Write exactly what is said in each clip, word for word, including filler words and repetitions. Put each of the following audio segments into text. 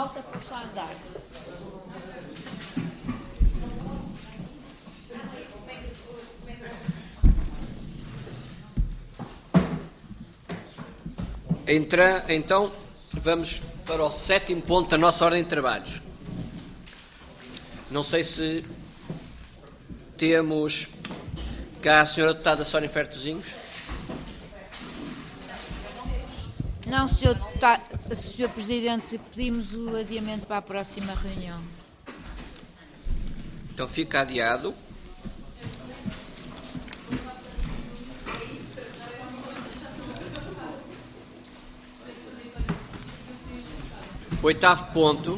malta possa andar. Entra, então, vamos para o sétimo ponto da nossa ordem de trabalhos. Não sei se temos cá a senhora deputada Sónia Fertozinhos. Não, senhor, Deputado, senhor Presidente, pedimos o adiamento para a próxima reunião. Então fica adiado. Oitavo ponto.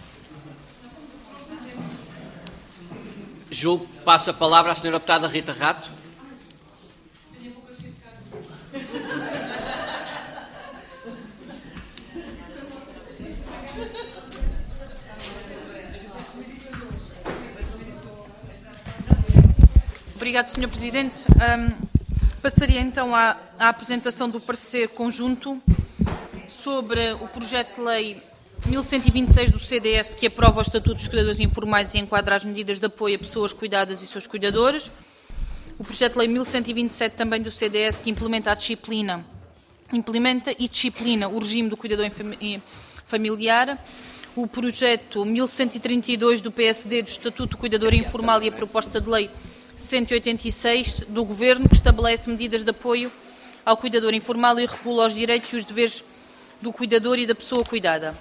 Julgo que passo a palavra à senhora deputada Rita Rato. Obrigado, senhor Presidente. Um, passaria então à, à apresentação do parecer conjunto sobre o projeto de lei mil cento e vinte e seis do C D S, que aprova o Estatuto dos Cuidadores Informais e enquadra as medidas de apoio a pessoas cuidadas e seus cuidadores. O projeto de lei mil cento e vinte e sete também do C D S, que implementa a disciplina, implementa e disciplina o regime do cuidador familiar. O projeto mil cento e trinta e dois do P S D do Estatuto do Cuidador Informal e a proposta de lei cento e oitenta e seis do Governo, que estabelece medidas de apoio ao cuidador informal e regula os direitos e os deveres do cuidador e da pessoa cuidada.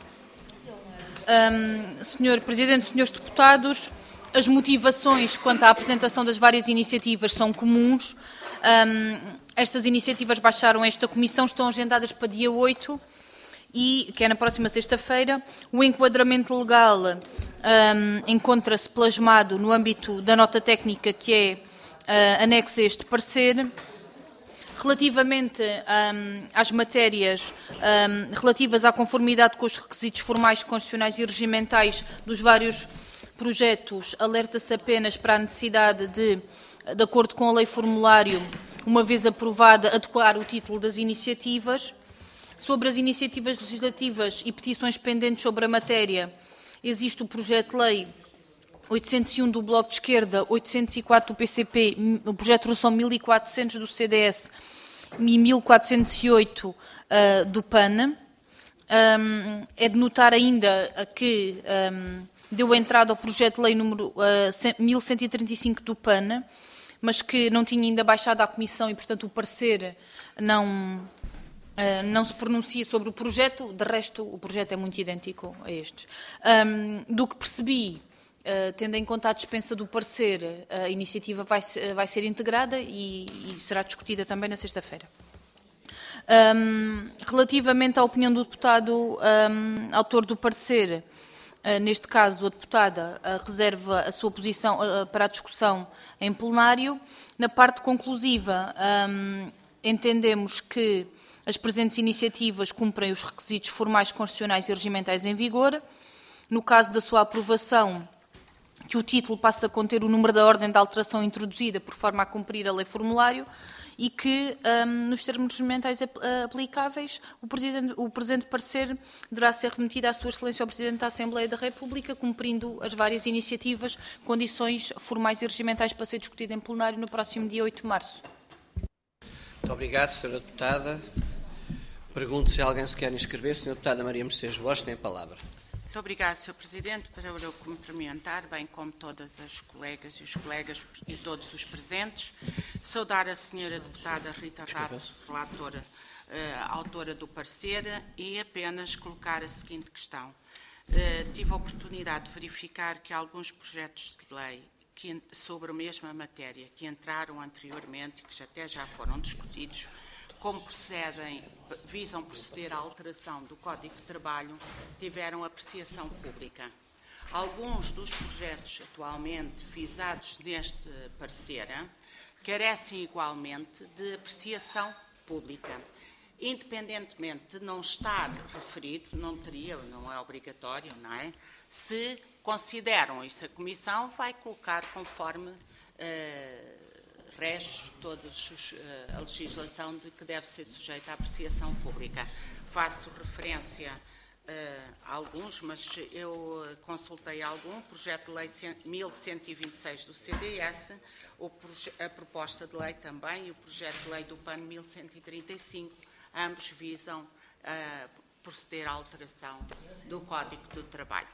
Um, senhor Presidente, senhores deputados, as motivações quanto à apresentação das várias iniciativas são comuns. Um, estas iniciativas baixaram a esta comissão, estão agendadas para dia oito, e, que é na próxima sexta-feira. O enquadramento legal um, encontra-se plasmado no âmbito da nota técnica que é uh, anexa a este parecer. Relativamente um, às matérias um, relativas à conformidade com os requisitos formais, constitucionais e regimentais dos vários projetos, alerta-se apenas para a necessidade de, de acordo com a lei formulário, uma vez aprovada, adequar o título das iniciativas. Sobre as iniciativas legislativas e petições pendentes sobre a matéria, existe o projeto de lei oitocentos e um do Bloco de Esquerda, oitocentos e quatro do P C P, o projeto de resolução mil e quatrocentos do C D S e mil quatrocentos e oito uh, do P A N. Um, é de notar ainda que um, deu entrada ao projeto de lei número uh, mil cento e trinta e cinco do P A N, mas que não tinha ainda baixado à Comissão e, portanto, o parecer não, uh, não se pronuncia sobre o projeto. De resto, o projeto é muito idêntico a estes. Um, do que percebi, Uh, tendo em conta a dispensa do parecer, a iniciativa vai, vai ser integrada e, e será discutida também na sexta-feira. Um, relativamente à opinião do deputado um, autor do parecer, uh, neste caso a deputada uh, reserva a sua posição uh, para a discussão em plenário. Na parte conclusiva, um, entendemos que as presentes iniciativas cumprem os requisitos formais, constitucionais e regimentais em vigor. No caso da sua aprovação, que o título passe a conter o número da ordem de alteração introduzida por forma a cumprir a lei formulário e que, um, nos termos regimentais aplicáveis, o, o presente parecer deverá ser remetido à Sua Excelência ao Presidente da Assembleia da República, cumprindo as várias iniciativas, condições formais e regimentais para ser discutido em plenário no próximo dia oito de março. Muito obrigado, senhora Deputada. Pergunto se alguém se quer inscrever. senhora Deputada Maria Mercedes Borges tem a palavra. Muito obrigada, senhor Presidente, para eu cumprimentar, bem como todas as colegas e os colegas e todos os presentes, saudar a senhora deputada Rita Rato, relatora, uh, autora do parecer, e apenas colocar a seguinte questão. Uh, tive a oportunidade de verificar que alguns projetos de lei que, sobre a mesma matéria que entraram anteriormente, que até já foram discutidos, como procedem, visam proceder à alteração do Código de Trabalho, tiveram apreciação pública. Alguns dos projetos atualmente visados neste parecer carecem igualmente de apreciação pública. Independentemente de não estar referido, não teria, não é obrigatório, não é? Se consideram isso, a Comissão vai colocar conforme uh, rege toda a legislação de que deve ser sujeita à apreciação pública. Faço referência uh, alguns, mas eu consultei algum, o projeto de lei mil cento e vinte e seis do C D S, o a proposta de lei também e o projeto de lei do P A N mil cento e trinta e cinco, ambos visam uh, proceder à alteração do Código do Trabalho.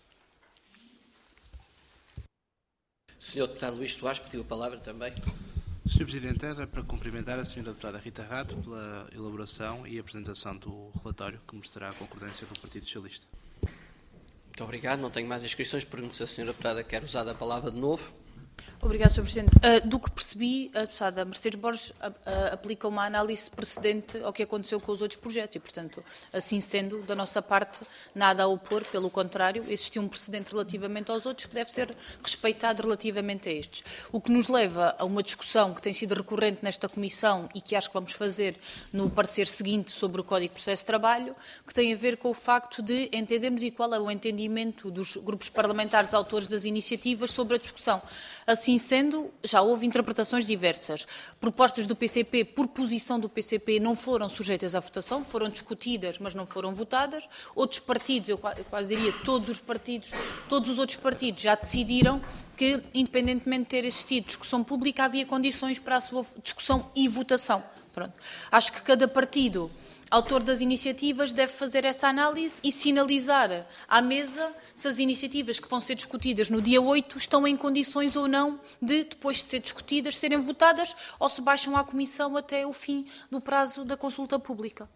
senhor Deputado Luís Soares pediu a palavra também. senhor Presidente, era para cumprimentar a senhora Deputada Rita Rato pela elaboração e apresentação do relatório, que merecerá a concordância do Partido Socialista. Muito obrigado. Não tenho mais inscrições. Pergunto se a senhora Deputada quer usar a palavra de novo. Obrigada, senhor Presidente. Uh, do que percebi, a deputada Mercedes Borges uh, uh, aplica uma análise precedente ao que aconteceu com os outros projetos e, portanto, assim sendo, da nossa parte, nada a opor, pelo contrário, existiu um precedente relativamente aos outros que deve ser respeitado relativamente a estes. O que nos leva a uma discussão que tem sido recorrente nesta Comissão e que acho que vamos fazer no parecer seguinte sobre o Código de Processo de Trabalho, que tem a ver com o facto de entendermos e qual é o entendimento dos grupos parlamentares autores das iniciativas sobre a discussão. Assim sendo, já houve interpretações diversas. Propostas do P C P, por posição do P C P, não foram sujeitas à votação, foram discutidas, mas não foram votadas. Outros partidos, eu quase diria todos os partidos, todos os outros partidos já decidiram que, independentemente de ter existido discussão pública, havia condições para a sua discussão e votação. Pronto. Acho que cada partido autor das iniciativas deve fazer essa análise e sinalizar à mesa se as iniciativas que vão ser discutidas no dia oito estão em condições ou não de, depois de ser discutidas, serem votadas ou se baixam à Comissão até o fim do prazo da consulta pública.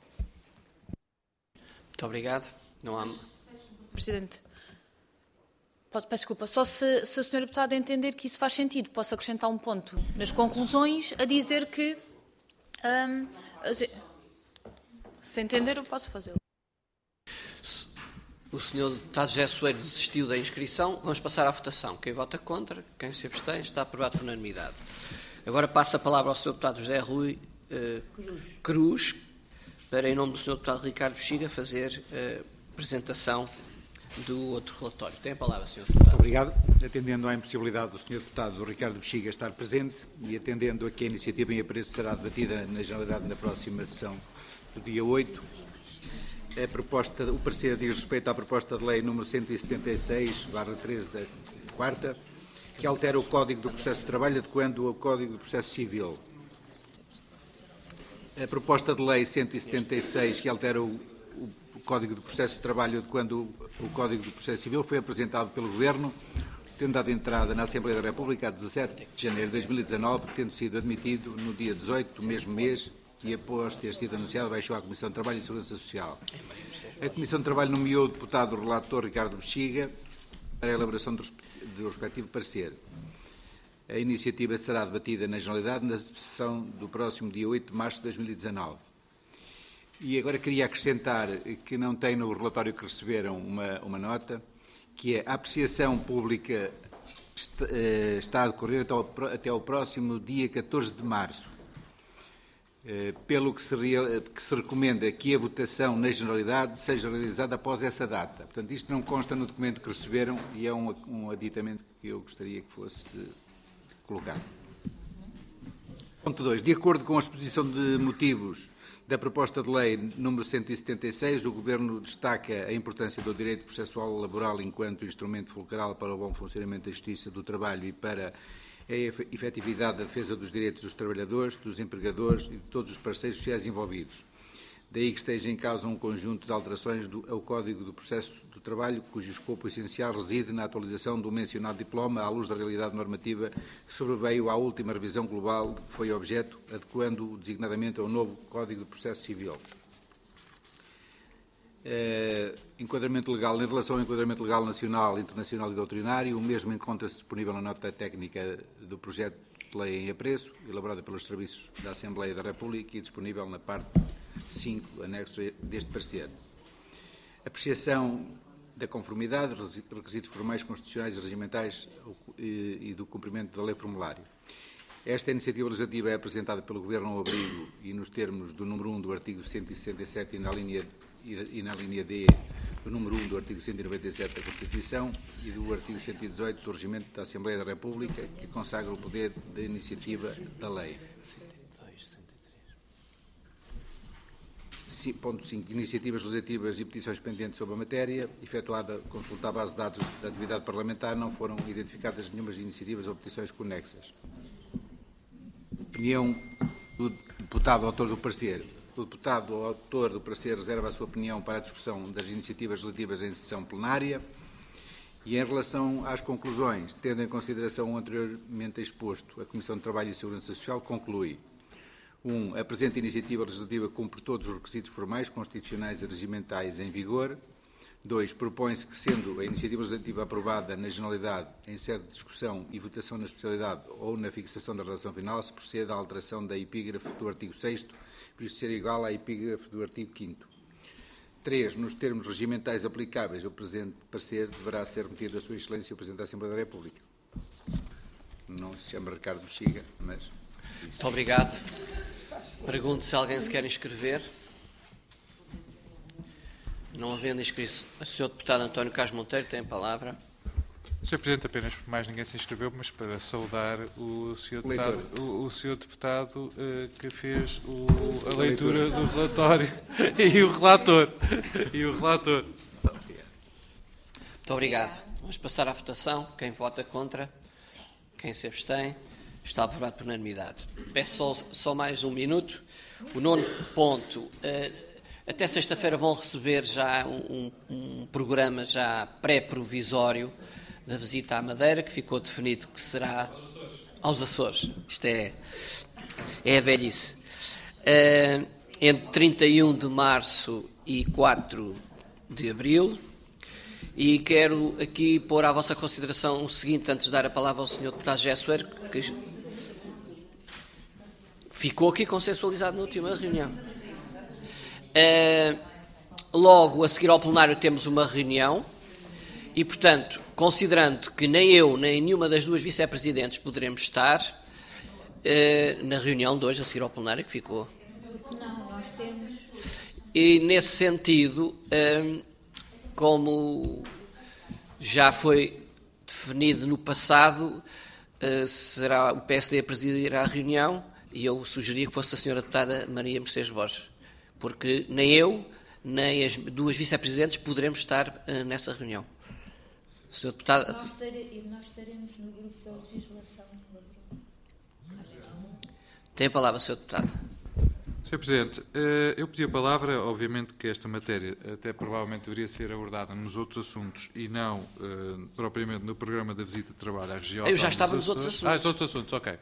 Muito obrigado. Não há... Presidente, peço desculpa, só se, se a senhora Deputada entender que isso faz sentido, posso acrescentar um ponto nas conclusões a dizer que... Hum, Se entender, eu posso fazê-lo. O senhor Deputado José Soeiro desistiu da inscrição. Vamos passar à votação. Quem vota contra, quem se abstém, está aprovado por unanimidade. Agora passo a palavra ao senhor Deputado José Rui uh, Cruz. Cruz, para, em nome do senhor Deputado Ricardo Bexiga, fazer a uh, apresentação do outro relatório. Tem a palavra, senhor Deputado. Muito obrigado. Atendendo à impossibilidade do senhor Deputado Ricardo Bexiga estar presente e atendendo a que a iniciativa em apreço será debatida na Generalidade na próxima sessão do dia oito, a proposta, o parecer diz respeito à proposta de lei número cento e setenta e seis barra treze da quarta, que altera o Código do Processo de Trabalho adequando ao Código do Processo Civil. A proposta de lei cento e setenta e seis, que altera o, o Código do Processo de Trabalho adequando o, o Código do Processo Civil, foi apresentado pelo Governo, tendo dado entrada na Assembleia da República a dezassete de janeiro de dois mil e dezanove, tendo sido admitido no dia dezoito do mesmo mês, e após ter sido anunciado, baixou à Comissão de Trabalho e Segurança Social. A Comissão de Trabalho nomeou o deputado relator Ricardo Bexiga para a elaboração do, do respectivo parecer. A iniciativa será debatida na Generalidade na sessão do próximo dia oito de março de dois mil e dezanove. E agora queria acrescentar que não tem no relatório que receberam uma, uma nota, que é a apreciação pública está, está a decorrer até ao, até ao próximo dia catorze de março. Pelo que se, que se recomenda que a votação na Generalidade seja realizada após essa data. Portanto, isto não consta no documento que receberam e é um, um aditamento que eu gostaria que fosse colocado. Ponto dois. De acordo com a exposição de motivos da proposta de lei número cento e setenta e seis, o Governo destaca a importância do direito processual laboral enquanto instrumento fulcral para o bom funcionamento da justiça do trabalho e para a efetividade da defesa dos direitos dos trabalhadores, dos empregadores e de todos os parceiros sociais envolvidos. Daí que esteja em causa um conjunto de alterações do, ao Código do Processo do Trabalho, cujo escopo essencial reside na atualização do mencionado diploma à luz da realidade normativa que sobreveio à última revisão global que foi objeto, adequando-o designadamente ao novo Código do Processo Civil. Uh, enquadramento legal. Em relação ao enquadramento legal nacional, internacional e doutrinário, o mesmo encontra-se disponível na nota técnica do projeto de lei em apreço, elaborada pelos serviços da Assembleia da República e disponível na parte cinco, anexo deste parecer. Apreciação da conformidade, requisitos formais, constitucionais e regimentais e do cumprimento da lei formulário. Esta iniciativa legislativa é apresentada pelo Governo ao abrigo e nos termos do número um do artigo cento e sessenta e sete e na linha e na linha D do número um do artigo cento e noventa e sete da Constituição e do artigo cento e dezoito do Regimento da Assembleia da República, que consagra o poder da iniciativa da lei. ponto cinco. Iniciativas legislativas e petições pendentes sobre a matéria. Efetuada consulta à base de dados da atividade parlamentar, não foram identificadas nenhumas iniciativas ou petições conexas. Opinião do deputado autor do parecer. O deputado autor do parecer reserva a sua opinião para a discussão das iniciativas legislativas em sessão plenária. E em relação às conclusões, tendo em consideração o anteriormente exposto, a Comissão de Trabalho e Segurança Social conclui: um. A presente iniciativa legislativa cumpre todos os requisitos formais, constitucionais e regimentais em vigor. dois. Propõe-se que, sendo a iniciativa legislativa aprovada na generalidade, em sede de discussão e votação na especialidade ou na fixação da redação final, se procede à alteração da epígrafe do artigo sexto, visto ser igual à epígrafe do artigo quinto. três. Nos termos regimentais aplicáveis, o presente parecer deverá ser remetido a Sua Excelência o Presidente da Assembleia da República. Não se chama Ricardo Bexiga, mas... Muito obrigado. Pergunto se alguém se quer inscrever. Não havendo inscrito, o senhor deputado António Carlos Monteiro tem a palavra. senhor Presidente, apenas mais ninguém se inscreveu, mas para saudar o senhor Deputado, o, o senhor deputado uh, que fez o, a leitura do relatório e o relator. E o relator. Muito obrigado. Vamos passar à votação. Quem vota contra? Quem se abstém? Está aprovado por unanimidade. Peço só, só mais um minuto. O nono ponto. Uh, até sexta-feira vão receber já um, um, um programa já pré-provisório da visita à Madeira, que ficou definido que será aos Açores. Isto é, é a velhice. Uh, entre trinta e um de março e quatro de abril. E quero aqui pôr à vossa consideração o seguinte, antes de dar a palavra ao senhor deputado Gessuer, que ficou aqui consensualizado na última reunião. Uh, logo, a seguir ao plenário, temos uma reunião e, portanto, considerando que nem eu, nem nenhuma das duas vice-presidentes poderemos estar uh, na reunião de hoje, a seguir ao plenário, que ficou. Não, nós temos... E, nesse sentido, uh, como já foi definido no passado, uh, será o P S D a presidir a reunião e eu sugeria que fosse a senhora deputada Maria Mercedes Borges, porque nem eu, nem as duas vice-presidentes poderemos estar uh, nessa reunião. senhor deputado... Nós, tere, nós estaremos no grupo da legislação. Tem a palavra, senhor deputado. senhor Presidente, eu pedi a palavra, obviamente que esta matéria até provavelmente deveria ser abordada nos outros assuntos e não uh, propriamente no programa da visita de trabalho à região. Eu já estava nos outros assuntos. Ah, nos outros assuntos, ok. Uh,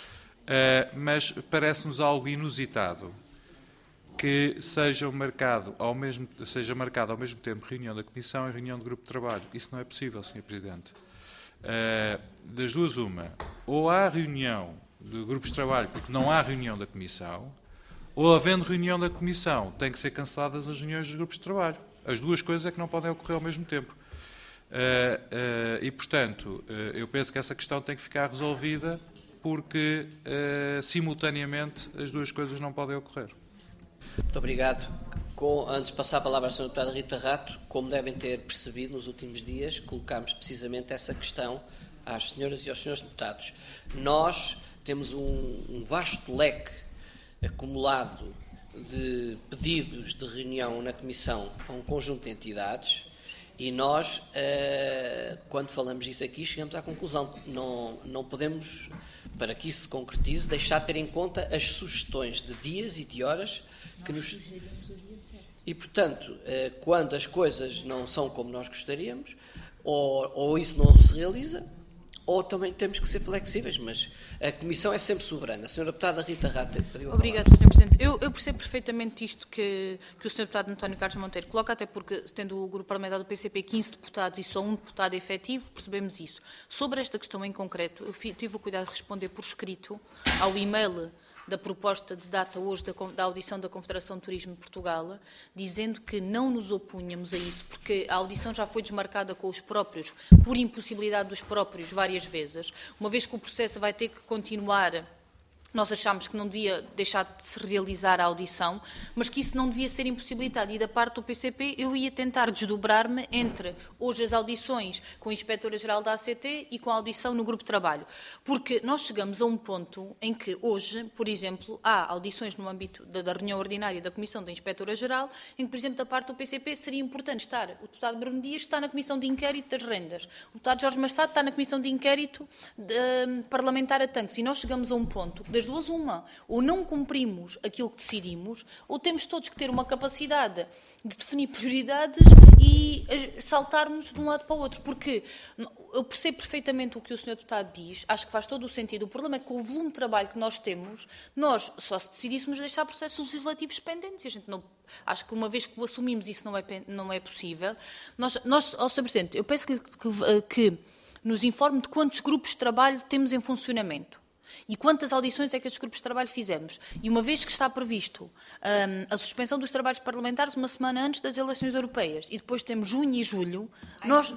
mas parece-nos algo inusitado que seja marcado, ao mesmo, seja marcado ao mesmo tempo reunião da Comissão e reunião do Grupo de Trabalho. Isso não é possível, senhor Presidente. Uh, das duas, uma. Ou há reunião de grupos de trabalho porque não há reunião da Comissão, ou havendo reunião da Comissão, tem que ser canceladas as reuniões dos grupos de trabalho. As duas coisas é que não podem ocorrer ao mesmo tempo. Uh, uh, e, portanto, uh, eu penso que essa questão tem que ficar resolvida porque, uh, simultaneamente, as duas coisas não podem ocorrer. Muito obrigado. Com, antes de passar a palavra à senhora deputada Rita Rato, como devem ter percebido nos últimos dias, colocámos precisamente essa questão às senhoras e aos senhores deputados. Nós temos um, um vasto leque acumulado de pedidos de reunião na Comissão a um conjunto de entidades e nós, uh, quando falamos isso aqui, chegamos à conclusão que não, não podemos, para que isso se concretize, deixar de ter em conta as sugestões de dias e de horas que nos... E, portanto, uh, quando as coisas não são como nós gostaríamos, ou, ou isso não se realiza, ou também temos que ser flexíveis, mas a Comissão é sempre soberana. A senhora deputada Rita Rato pediu a Obrigada, senhor Presidente. Eu, eu percebo perfeitamente isto que, que o senhor deputado António Carlos Monteiro coloca, até porque, tendo o grupo parlamentar do P C P quinze deputados e só um deputado efetivo, percebemos isso. Sobre esta questão em concreto, eu tive o cuidado de responder por escrito ao e-mail da proposta de data hoje da, da audição da Confederação de Turismo de Portugal, dizendo que não nos opunhamos a isso, porque a audição já foi desmarcada com os próprios, por impossibilidade dos próprios, várias vezes, uma vez que o processo vai ter que continuar Nós achámos que não devia deixar de se realizar a audição, mas que isso não devia ser impossibilitado. E da parte do P C P eu ia tentar desdobrar-me entre hoje as audições com a Inspetora-Geral da A C T e com a audição no Grupo de Trabalho. Porque nós chegamos a um ponto em que hoje, por exemplo, há audições no âmbito da, da reunião ordinária da Comissão da Inspetora-Geral, em que, por exemplo, da parte do P C P seria importante estar o deputado Bruno Dias está na Comissão de Inquérito das Rendas, o deputado Jorge Machado está na Comissão de Inquérito de, um, parlamentar a tanques. E nós chegamos a um ponto das duas uma, ou não cumprimos aquilo que decidimos, ou temos todos que ter uma capacidade de definir prioridades e saltarmos de um lado para o outro, porque eu percebo perfeitamente o que o senhor deputado diz, acho que faz todo o sentido. O problema é que com o volume de trabalho que nós temos, nós só se decidíssemos deixar processos legislativos pendentes, e a gente não, acho que uma vez que o assumimos isso não é, não é possível. Nós, nós ó, senhor Presidente, eu peço que, que, que nos informe de quantos grupos de trabalho temos em funcionamento. E quantas audições é que estes grupos de trabalho fizemos? E uma vez que está previsto um, a suspensão dos trabalhos parlamentares uma semana antes das eleições europeias, e depois temos junho e julho, nós,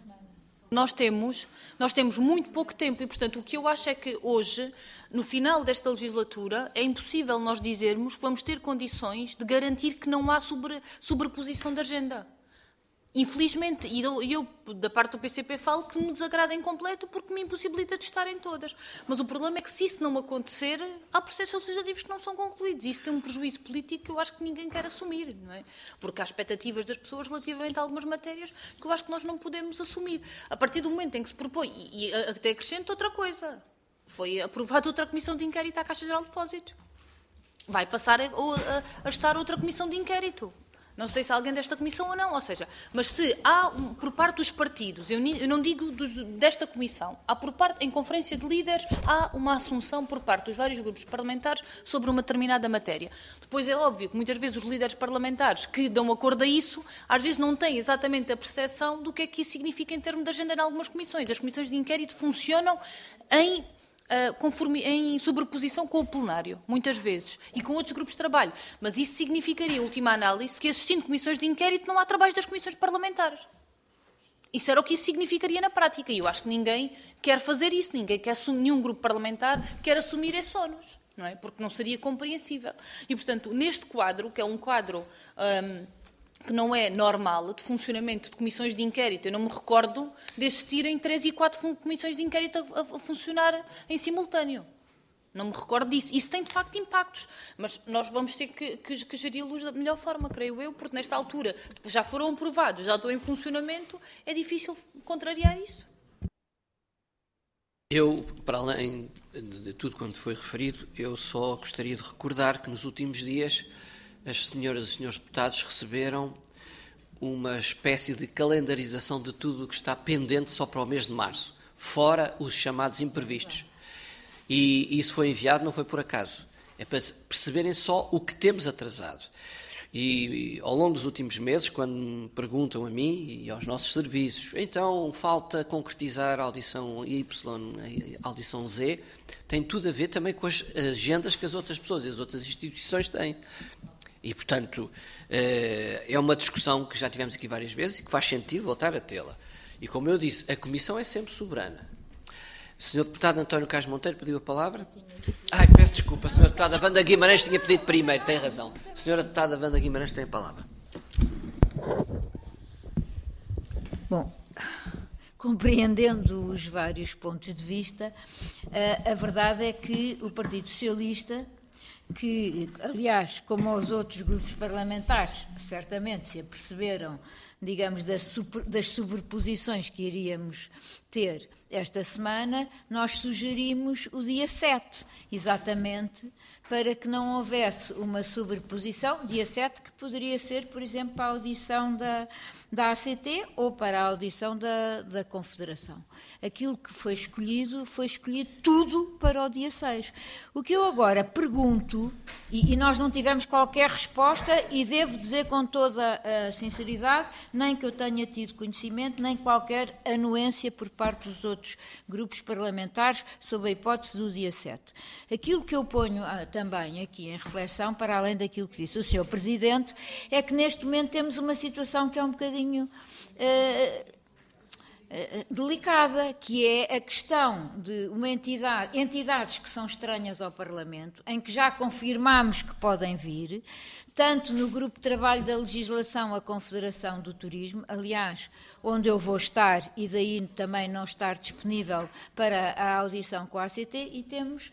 nós, temos, nós temos muito pouco tempo. E, portanto, o que eu acho é que hoje, no final desta legislatura, é impossível nós dizermos que vamos ter condições de garantir que não há sobre, sobreposição da agenda. Infelizmente, e eu, eu, da parte do P C P, falo que me desagrada em completo porque me impossibilita de estar em todas. Mas o problema é que, se isso não acontecer, há processos legislativos que não são concluídos. E isso tem um prejuízo político que eu acho que ninguém quer assumir, não é? Porque há expectativas das pessoas relativamente a algumas matérias que eu acho que nós não podemos assumir. A partir do momento em que se propõe, e, e até acrescento outra coisa, foi aprovada outra comissão de inquérito à Caixa Geral de Depósitos. Vai passar a, a, a estar outra comissão de inquérito. Não sei se há alguém desta comissão ou não, ou seja, mas se há, por parte dos partidos, eu, eu não digo dos, desta comissão, há por parte, em conferência de líderes, há uma assunção por parte dos vários grupos parlamentares sobre uma determinada matéria. Depois é óbvio que muitas vezes os líderes parlamentares que dão acordo a isso, às vezes não têm exatamente a percepção do que é que isso significa em termos de agenda em algumas comissões. As comissões de inquérito funcionam em... Uh, conforme, em sobreposição com o plenário, muitas vezes, e com outros grupos de trabalho. Mas isso significaria, em última análise, que existindo comissões de inquérito não há trabalhos das comissões parlamentares. Isso era o que isso significaria na prática. E eu acho que ninguém quer fazer isso, ninguém quer assumir, nenhum grupo parlamentar quer assumir esse ónus, não é? Porque não seria compreensível. E, portanto, neste quadro, que é um quadro... Um, que não é normal, de funcionamento de comissões de inquérito. Eu não me recordo de existirem três e quatro comissões de inquérito a, a, a funcionar em simultâneo. Não me recordo disso. Isso tem, de facto, impactos. Mas nós vamos ter que, que, que geri-los da melhor forma, creio eu, porque, nesta altura, já foram aprovados, já estão em funcionamento, é difícil contrariar isso. Eu, para além de tudo quanto foi referido, eu só gostaria de recordar que, nos últimos dias, as senhoras e senhores deputados receberam uma espécie de calendarização de tudo o que está pendente só para o mês de março, fora os chamados imprevistos. E isso foi enviado, não foi por acaso. É para perceberem só o que temos atrasado. E, e ao longo dos últimos meses, quando me perguntam a mim e aos nossos serviços, então falta concretizar a audição Y, a audição Z, tem tudo a ver também com as agendas que as outras pessoas e as outras instituições têm. E, portanto, é uma discussão que já tivemos aqui várias vezes e que faz sentido voltar a tê-la. E, como eu disse, a Comissão é sempre soberana. O senhor Deputado António Carlos Monteiro pediu a palavra? Ai, peço desculpa, a senhora Deputada Wanda Guimarães tinha pedido primeiro, tem razão. A senhora Deputada Wanda Guimarães tem a palavra. Bom, compreendendo os vários pontos de vista, a verdade é que o Partido Socialista, que, aliás, como os outros grupos parlamentares, certamente se aperceberam, digamos, das, super, das sobreposições que iríamos ter esta semana, nós sugerimos o dia sete, exatamente, para que não houvesse uma sobreposição, dia sete, que poderia ser, por exemplo, para a audição da, da A C T ou para a audição da, da Confederação. Aquilo que foi escolhido, foi escolhido tudo para o dia seis. O que eu agora pergunto, e, e nós não tivemos qualquer resposta, e devo dizer com toda a sinceridade, nem que eu tenha tido conhecimento, nem qualquer anuência por parte dos outros grupos parlamentares sobre a hipótese do dia sete. Aquilo que eu ponho ah, também aqui em reflexão, para além daquilo que disse o senhor Presidente, é que neste momento temos uma situação que é um bocadinho... Uh, delicada, que é a questão de uma entidade, entidades que são estranhas ao Parlamento, em que já confirmamos que podem vir, tanto no grupo de trabalho da legislação, a Confederação do Turismo, aliás, onde eu vou estar e daí também não estar disponível para a audição com a A C T, e temos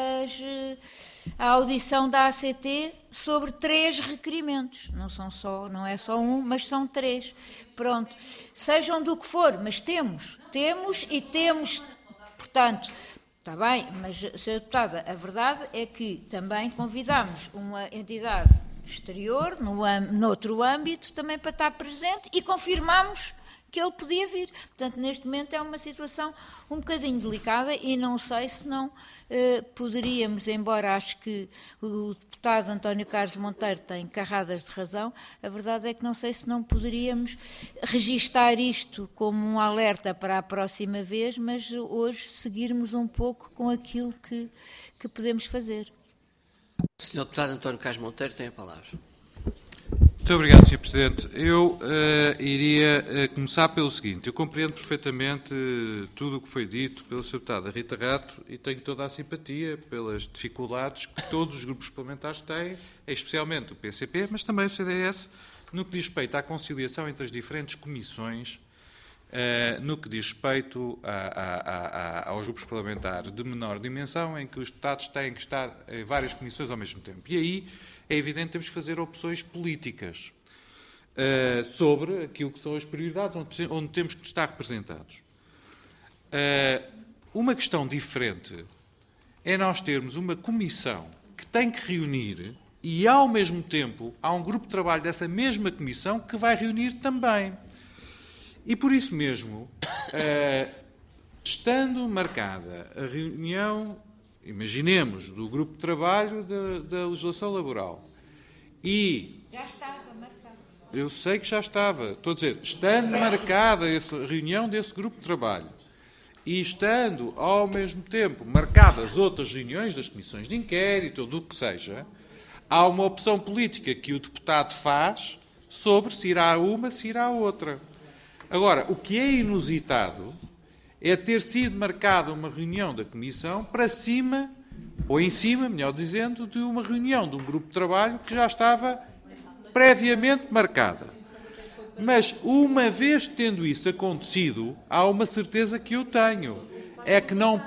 as, a audição da A C T sobre três requerimentos, não são só, não é só um, mas são três. Pronto, sejam do que for, mas temos, temos e temos, portanto, está bem, mas, senhora Deputada, a verdade é que também convidamos uma entidade exterior, no, noutro âmbito, também para estar presente, e confirmamos que ele podia vir. Portanto, neste momento é uma situação um bocadinho delicada e não sei se não eh, poderíamos, embora acho que o deputado António Carlos Monteiro tem carradas de razão, a verdade é que não sei se não poderíamos registar isto como um alerta para a próxima vez, mas hoje seguirmos um pouco com aquilo que, que podemos fazer. senhor Deputado António Carlos Monteiro tem a palavra. Muito obrigado, senhor Presidente. Eu uh, iria uh, começar pelo seguinte. Eu compreendo perfeitamente uh, tudo o que foi dito pelo senhor Deputado Rita Rato e tenho toda a simpatia pelas dificuldades que todos os grupos parlamentares têm, especialmente o P C P, mas também o C D S, no que diz respeito à conciliação entre as diferentes comissões, uh, no que diz respeito a, a, a, aos grupos parlamentares de menor dimensão, em que os deputados têm que estar em várias comissões ao mesmo tempo. E aí é evidente que temos que fazer opções políticas uh, sobre aquilo que são as prioridades, onde, onde temos que estar representados. Uh, uma questão diferente é nós termos uma comissão que tem que reunir e, ao mesmo tempo, há um grupo de trabalho dessa mesma comissão que vai reunir também. E, por isso mesmo, uh, estando marcada a reunião, imaginemos, do grupo de trabalho da, da legislação laboral. E... Já estava marcado. Eu sei que já estava. Estou a dizer, estando marcada essa reunião desse grupo de trabalho e estando, ao mesmo tempo, marcadas outras reuniões das comissões de inquérito ou do que seja, há uma opção política que o deputado faz sobre se irá a uma, se irá a outra. Agora, o que é inusitado é ter sido marcada uma reunião da Comissão para cima, ou em cima, melhor dizendo, de uma reunião de um grupo de trabalho que já estava previamente marcada. Mas, uma vez tendo isso acontecido, há uma certeza que eu tenho. É que não...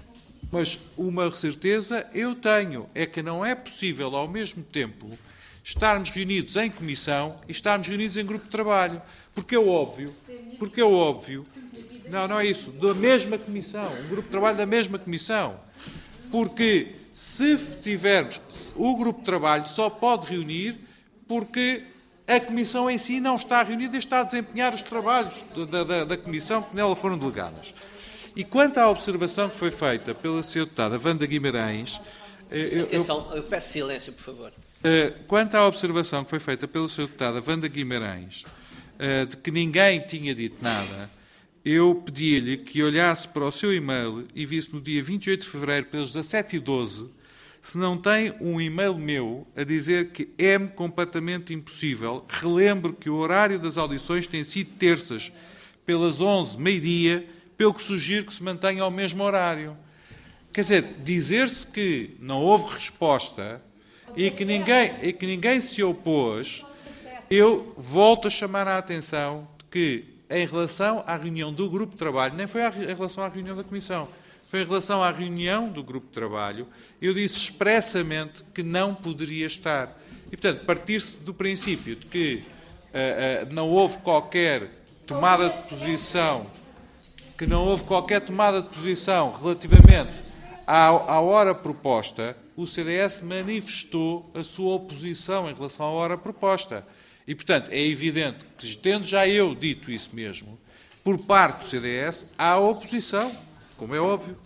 Mas uma certeza eu tenho. É que não é possível, ao mesmo tempo, estarmos reunidos em comissão e estarmos reunidos em grupo de trabalho. Porque é óbvio... Porque é óbvio... Não, não é isso. Da mesma comissão. Um grupo de trabalho da mesma comissão. Porque se tivermos... O grupo de trabalho só pode reunir porque a comissão em si não está reunida e está a desempenhar os trabalhos da, da, da comissão que nela foram delegados. E quanto à observação que foi feita pela senhora deputada Wanda Guimarães... Eu, Atenção, eu peço silêncio, por favor. Quanto à observação que foi feita pela senhora deputada Wanda Guimarães, de que ninguém tinha dito nada... Eu pedi-lhe que olhasse para o seu e-mail e visse no dia vinte e oito de fevereiro, pelos dezassete e doze, se não tem um e-mail meu a dizer que é-me completamente impossível. Relembro que o horário das audições tem sido terças, pelas onze, meio-dia, pelo que sugiro que se mantenha ao mesmo horário. Quer dizer, dizer-se que não houve resposta e que ninguém, e que ninguém se opôs, eu volto a chamar a atenção de que, em relação à reunião do grupo de trabalho, nem foi em relação à reunião da Comissão, foi em relação à reunião do grupo de trabalho, eu disse expressamente que não poderia estar. E, portanto, partir-se do princípio de que uh, uh, não houve qualquer tomada de posição, que não houve qualquer tomada de posição relativamente à, à hora proposta, o C D S manifestou a sua oposição em relação à hora proposta. E, portanto, é evidente que, tendo já eu dito isso mesmo, por parte do C D S, há oposição, como é óbvio.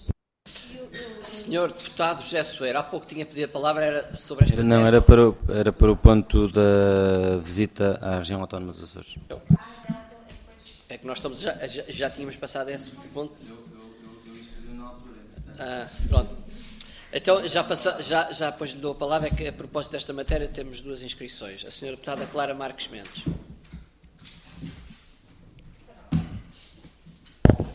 senhor Deputado José Soeiro, há pouco tinha pedido a palavra, era sobre esta Não, era para, o, era para o ponto da visita à região autónoma dos Açores. É que nós estamos, já, já, já tínhamos passado esse ponto. Ah, pronto. Então, já, passa, já, já depois lhe dou a palavra, é que a propósito desta matéria temos duas inscrições. A senhora Deputada Clara Marques Mendes.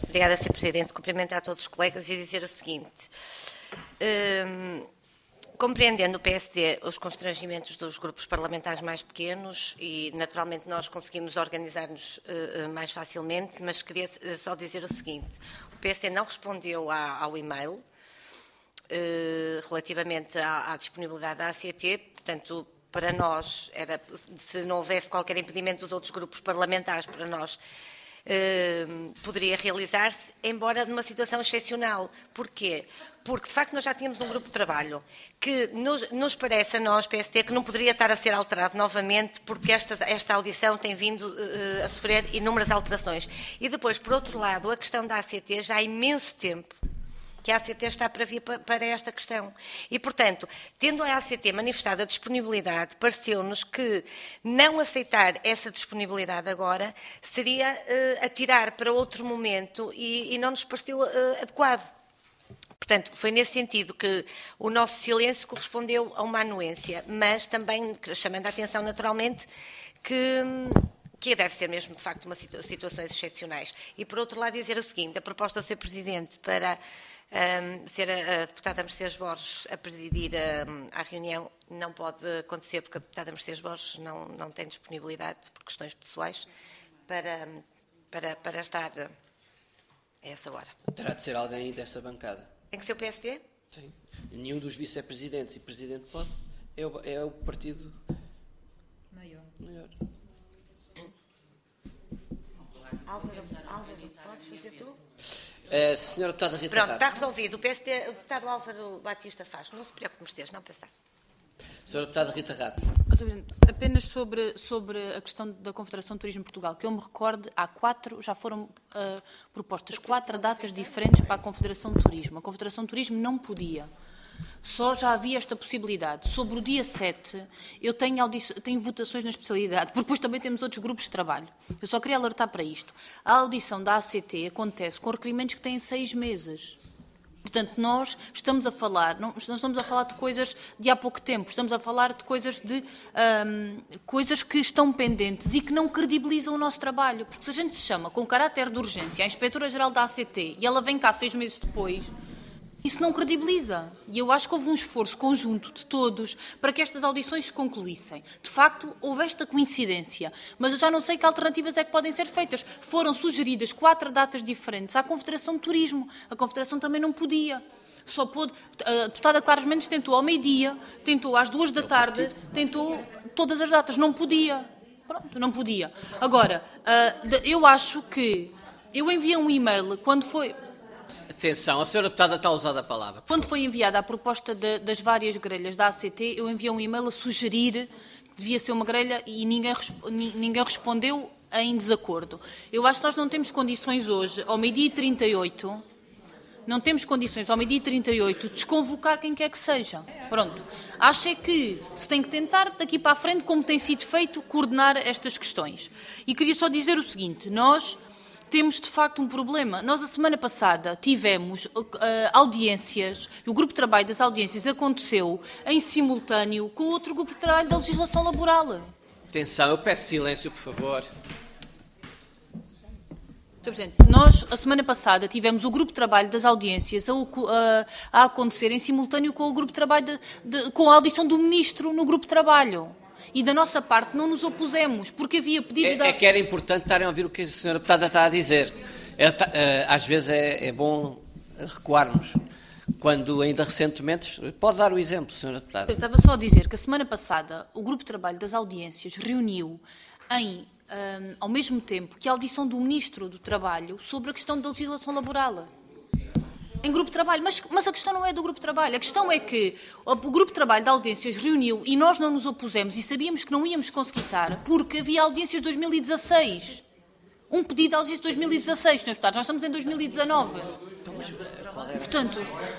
Obrigada, senhor Presidente. Cumprimentar a todos os colegas e dizer o seguinte. Hum, compreendendo o P S D os constrangimentos dos grupos parlamentares mais pequenos e, naturalmente, nós conseguimos organizar-nos uh, mais facilmente, mas queria uh, só dizer o seguinte. O P S D não respondeu à, ao e-mail uh, relativamente à, à disponibilidade da A C T, portanto, para nós, era, se não houvesse qualquer impedimento dos outros grupos parlamentares, para nós uh, poderia realizar-se, embora numa situação excepcional. Porquê? Porque, de facto, nós já tínhamos um grupo de trabalho que nos, nos parece a nós, P S D, que não poderia estar a ser alterado novamente, porque esta, esta audição tem vindo uh, a sofrer inúmeras alterações. E depois, por outro lado, a questão da A C T, já há imenso tempo que a A C T está para vir para esta questão. E, portanto, tendo a A C T manifestado a disponibilidade, pareceu-nos que não aceitar essa disponibilidade agora seria uh, atirar para outro momento e, e não nos pareceu uh, adequado. Portanto, foi nesse sentido que o nosso silêncio correspondeu a uma anuência, mas também chamando a atenção, naturalmente, que... que deve ser mesmo, de facto, uma situ situações excepcionais. E, por outro lado, dizer o seguinte, a proposta do senhor Presidente para um, ser a, a deputada Mercedes Borges a presidir um, a reunião não pode acontecer, porque a deputada Mercedes Borges não, não tem disponibilidade, por questões pessoais, para, para, para estar a essa hora. Terá de ser alguém aí desta bancada. Tem que ser o P S D? Sim. Nenhum dos vice-presidentes e presidente pode. É o, é o partido maior. maior. Álvaro, Álvaro, podes fazer tu? Uh, senhora deputada Rita Pronto, Rato. está resolvido. O P S D, o deputado Álvaro Batista faz. Não se preocupe, Mercedes, não pensar. senhora deputada Rita Rato. Apenas sobre, sobre a questão da Confederação de Turismo de Portugal, que eu me recorde, há quatro, já foram uh, propostas quatro datas diferentes para a Confederação de Turismo. A Confederação de Turismo não podia. Só já havia esta possibilidade. Sobre o dia sete, eu tenho, tenho votações na especialidade, porque depois também temos outros grupos de trabalho. Eu só queria alertar para isto. A audição da A C T acontece com requerimentos que têm seis meses. Portanto, nós estamos a falar, não estamos a falar de coisas de há pouco tempo, estamos a falar de coisas, de, um, coisas que estão pendentes e que não credibilizam o nosso trabalho. Porque se a gente se chama com caráter de urgência a Inspetora-Geral da A C T e ela vem cá seis meses depois, isso não credibiliza. E eu acho que houve um esforço conjunto de todos para que estas audições se concluíssem. De facto, houve esta coincidência. Mas eu já não sei que alternativas é que podem ser feitas. Foram sugeridas quatro datas diferentes à Confederação de Turismo. A Confederação também não podia. Só pôde... A deputada Claros Mendes tentou ao meio-dia, tentou às duas da tarde, tentou todas as datas. Não podia. Pronto, não podia. Agora, eu acho que... Eu enviei um e-mail quando foi... Atenção, a senhora deputada está a usar a palavra. Quando foi enviada a proposta de, das várias grelhas da A C T, eu enviei um e-mail a sugerir que devia ser uma grelha e ninguém, ninguém respondeu em desacordo. Eu acho que nós não temos condições hoje, ao meio-dia e trinta e oito, não temos condições ao meio-dia e trinta e oito de desconvocar quem quer que seja. Pronto. Acho é que se tem que tentar, daqui para a frente, como tem sido feito, coordenar estas questões. E queria só dizer o seguinte, nós... temos, de facto, um problema. Nós, a semana passada, tivemos uh, audiências, e o grupo de trabalho das audiências aconteceu em simultâneo com outro grupo de trabalho da legislação laboral. Atenção, eu peço silêncio, por favor. senhor Presidente, nós, a semana passada, tivemos o grupo de trabalho das audiências a, a, a acontecer em simultâneo com o grupo de trabalho, de, de, com a audição do Ministro no grupo de trabalho. E da nossa parte não nos opusemos, porque havia pedidos... É, da... é que era importante estarem a ouvir o que a senhora deputada está a dizer. É, às vezes é, é bom recuarmos. Quando ainda recentemente... Pode dar o exemplo, senhora deputada. Eu estava só a dizer que a semana passada o grupo de trabalho das audiências reuniu em, um, ao mesmo tempo que a audição do Ministro do Trabalho sobre a questão da legislação laboral. Em grupo de trabalho, mas, mas a questão não é do grupo de trabalho, a questão é que o, o grupo de trabalho de audiências reuniu e nós não nos opusemos e sabíamos que não íamos conseguir estar porque havia audiências de dois mil e dezasseis. Um pedido de audiências de dois mil e dezasseis, senhores deputados, nós estamos em dois mil e dezanove. Portanto,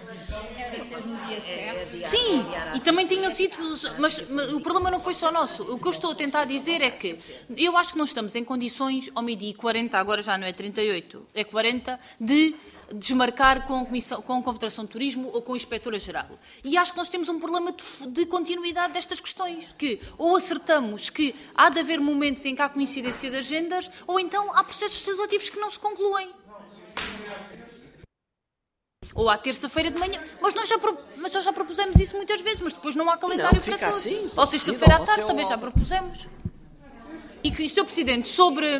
sim, e também tinham sido, mas, mas o problema não foi só nosso. O que eu estou a tentar dizer é que eu acho que não estamos em condições, ao meio-dia quarenta, agora já não é trinta e oito, é quarenta, de desmarcar com a, Comissão, com a Confederação de Turismo ou com a Inspetora-Geral. E acho que nós temos um problema de, de continuidade destas questões, que ou acertamos que há de haver momentos em que há coincidência de agendas, ou então há processos legislativos que não se concluem. Ou à terça-feira de manhã. Mas nós, já pro... mas nós já propusemos isso muitas vezes, mas depois não há calendário não, para todos. Assim, ou sexta-feira à tarde ou também já propusemos. E que, senhor Presidente, sobre...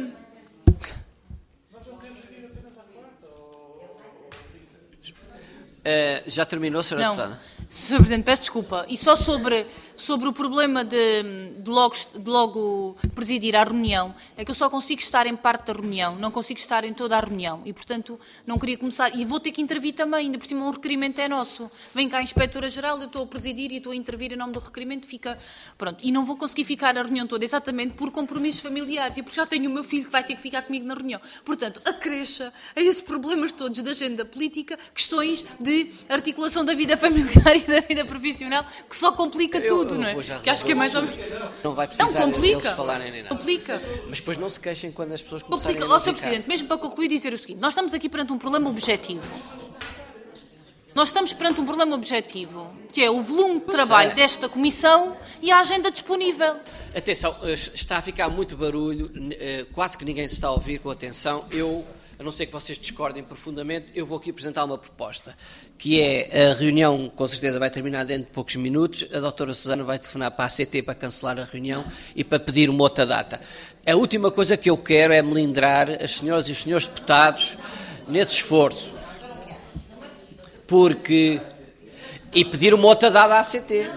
Uh, já terminou, senhora Não. Deputada? senhor Presidente, peço desculpa. E só sobre, sobre o problema de, de, logo, de logo presidir a reunião, é que eu só consigo estar em parte da reunião, não consigo estar em toda a reunião. E, portanto, não queria começar... E vou ter que intervir também, ainda por cima um requerimento é nosso. Vem cá a Inspetora-Geral, eu estou a presidir e estou a intervir em nome do requerimento, fica... Pronto. E não vou conseguir ficar a reunião toda, exatamente por compromissos familiares e porque já tenho o meu filho que vai ter que ficar comigo na reunião. Portanto, acresça a esses problemas todos da agenda política, questões de articulação da vida familiar e da vida profissional, que só complica Eu, tudo, eu não é? vou já Que acho que é mais ou menos... Não vai precisar não, complica. deles falarem nem nada. Complica. Mas depois não se queixem quando as pessoas começarem Complica. a Ó, senhor criticar. Presidente, mesmo para concluir, dizer o seguinte. Nós estamos aqui perante um problema objetivo. Nós estamos perante um problema objetivo, que é o volume de trabalho é. desta Comissão e a agenda disponível. Atenção, está a ficar muito barulho, quase que ninguém se está a ouvir com atenção. Eu, a não ser que vocês discordem profundamente, eu vou aqui apresentar uma proposta, que é, a reunião com certeza vai terminar dentro de poucos minutos, a doutora Susana vai telefonar para a A C T para cancelar a reunião e para pedir uma outra data. A última coisa que eu quero é melindrar as senhoras e os senhores deputados nesse esforço, porque... e pedir uma outra data à A C T.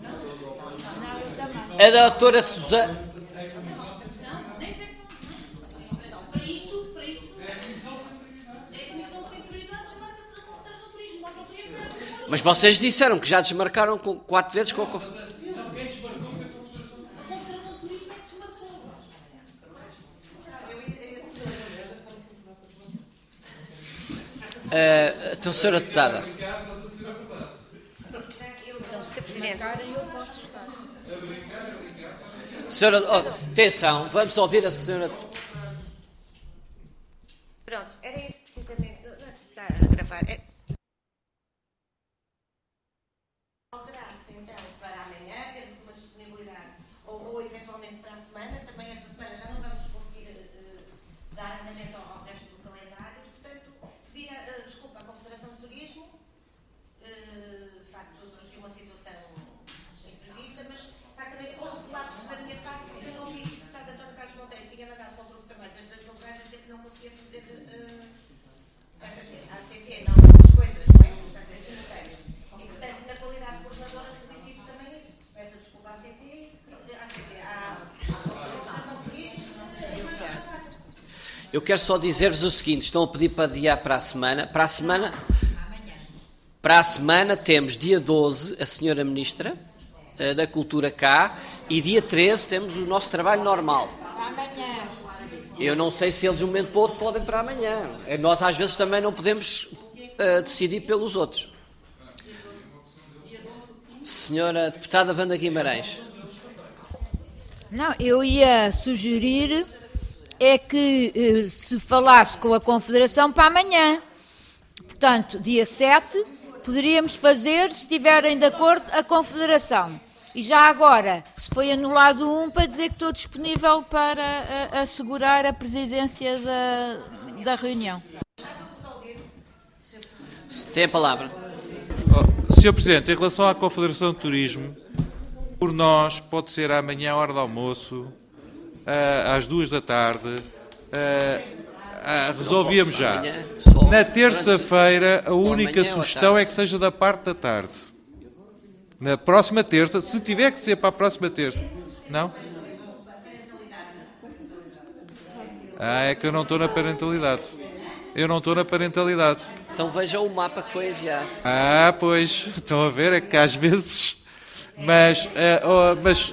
A doutora Susana... Mas vocês disseram que já desmarcaram com, quatro vezes com a Confederação. Uh, então, senhora Deputada. Senhora, oh, atenção, vamos ouvir a senhora. Pronto, era isso precisamente. Não é preciso estar a gravar. É... Alterar-se então para amanhã, termos uma disponibilidade, ou, ou eventualmente para a semana. Também esta semana já não vamos conseguir uh, dar andamento ao, ao resto do calendário. Portanto, pedir uh, desculpa à Confederação de Turismo. Uh, de facto, surgiu uma situação imprevista, mas de facto, houve lapso da minha parte. Eu não ouvi o deputado António Carlos Monteiro, tinha mandado para o grupo de trabalho das dois locais a dizer que não conseguia fazer uh, a C T, não as coisas, não é? Portanto, é ministério. E, portanto, na qualidade de coordenadora, solicito também isso. Peço desculpa à C T, à C T, à Confederação de Turismo. Eu quero só dizer-vos o seguinte: estão a pedir para adiar para a semana. Para a semana, para a semana temos dia doze a senhora Ministra uh, da Cultura cá e dia treze temos o nosso trabalho normal. Eu não sei se eles de um momento para o outro podem para amanhã. Nós às vezes também não podemos uh, decidir pelos outros. Senhora Deputada Wanda Guimarães. Não, eu ia sugerir é que eh, se falasse com a Confederação para amanhã. Portanto, dia sete, poderíamos fazer, se estiverem de acordo, a Confederação. E já agora, se foi anulado um, para dizer que estou disponível para a, assegurar a presidência da, da reunião. Tem a palavra. Oh, senhor Presidente, em relação à Confederação de Turismo, por nós pode ser amanhã à hora do almoço, às duas da tarde, resolvíamos já. Na terça-feira, a única sugestão é que seja da parte da tarde. Na próxima terça, se tiver que ser para a próxima terça. Não? Ah, é que eu não estou na parentalidade. Eu não estou na parentalidade. Então veja o mapa que foi enviado. Ah, pois, estão a ver, é que às vezes... Mas... Uh, oh, mas...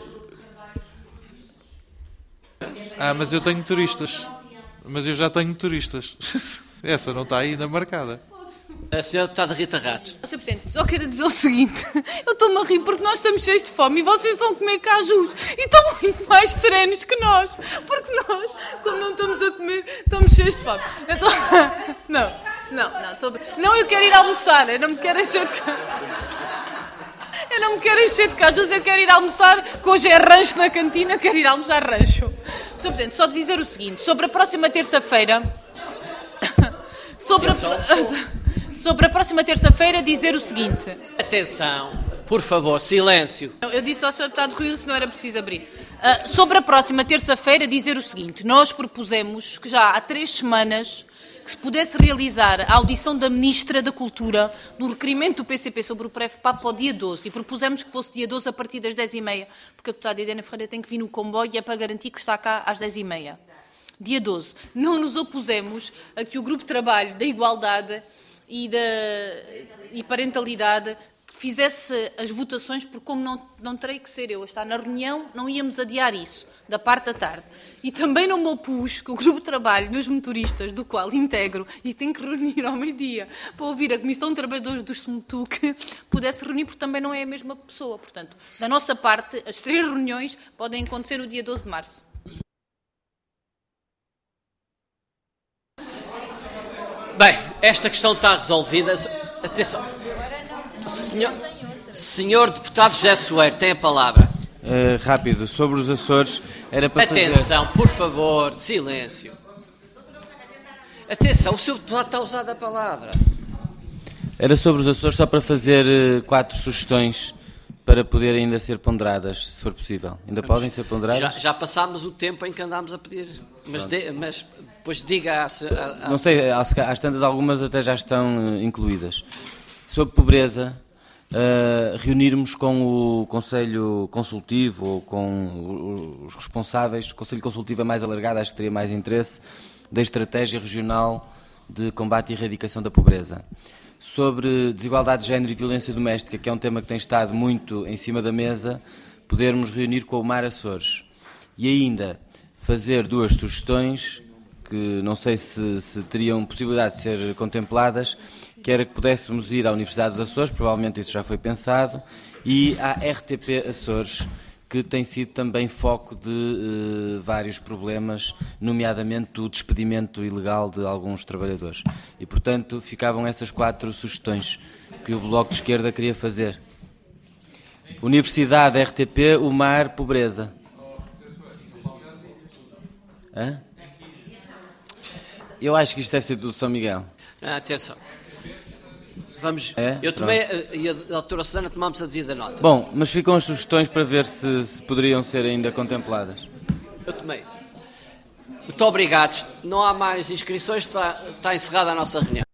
Ah, mas eu tenho turistas. Mas eu já tenho turistas. Essa não está ainda marcada. A senhora Deputada Rita Rato. senhor Presidente, só quero dizer o seguinte. Eu estou-me a rir porque nós estamos cheios de fome e vocês estão a comer cajus. E estão muito mais serenos que nós. Porque nós, quando não estamos a comer, estamos cheios de fome. Eu estou... Não, não, não. Estou... Não, eu quero ir almoçar. Eu não me quero encher de cajus. Eu não me quero encher de cajus. Eu quero ir almoçar. Que hoje é rancho na cantina. Eu quero ir almoçar rancho. senhor Presidente, só dizer o seguinte. Sobre a próxima terça-feira... sobre, a, sobre a próxima terça-feira dizer o seguinte. Atenção, por favor, silêncio. Eu disse ao senhor Deputado Rui, se não era preciso abrir. Uh, sobre a próxima terça-feira dizer o seguinte. Nós propusemos que já há três semanas que se pudesse realizar a audição da Ministra da Cultura no requerimento do P C P sobre o pré-FPAP para o dia doze. E propusemos que fosse dia doze a partir das dez e meia, porque a deputada Edena Ferreira tem que vir no comboio e é para garantir que está cá às dez e meia. Dia doze. Não nos opusemos a que o Grupo de Trabalho da Igualdade e, da, e Parentalidade fizesse as votações, porque como não, não terei que ser eu a estar na reunião, não íamos adiar isso, da parte da tarde. E também não me opus que o grupo de trabalho dos motoristas, do qual integro, e tem que reunir ao meio-dia para ouvir a Comissão de Trabalhadores do SMUTUC, pudesse reunir, porque também não é a mesma pessoa. Portanto, da nossa parte, as três reuniões podem acontecer no dia doze de março. Bem, esta questão está resolvida. Atenção. Senhor, senhor Deputado José Soeiro, tem a palavra. Uh, rápido, sobre os Açores, era para Atenção, fazer... por favor, silêncio. Atenção, o senhor Deputado está a usar a palavra. Era sobre os Açores, só para fazer uh, quatro sugestões para poderem ainda ser ponderadas, se for possível. Ainda Vamos, podem ser ponderadas? Já, já passámos o tempo em que andámos a pedir, mas, de, mas depois diga... A, a, a... Não sei, às, às tantas algumas até já estão uh, incluídas. Sobre pobreza, uh, reunirmos com o Conselho Consultivo ou com os responsáveis, o Conselho Consultivo é mais alargado, acho que teria mais interesse, da Estratégia Regional de Combate e Erradicação da Pobreza. Sobre desigualdade de género e violência doméstica, que é um tema que tem estado muito em cima da mesa, podermos reunir com o Mar Açores. E ainda fazer duas sugestões, que não sei se, se teriam possibilidade de ser contempladas, que era que pudéssemos ir à Universidade dos Açores, provavelmente isso já foi pensado, e à R T P Açores, que tem sido também foco de uh, vários problemas, nomeadamente o despedimento ilegal de alguns trabalhadores. E, portanto, ficavam essas quatro sugestões que o Bloco de Esquerda queria fazer. Universidade, R T P, o Mar, pobreza. Hã? Eu acho que isto deve ser do São Miguel. Ah, atenção. Vamos, é? Eu tomei, e a doutora Susana tomamos a devida nota. Bom, mas ficam as sugestões para ver se, se poderiam ser ainda contempladas. Eu tomei. Muito obrigado. Não há mais inscrições, está, está encerrada a nossa reunião.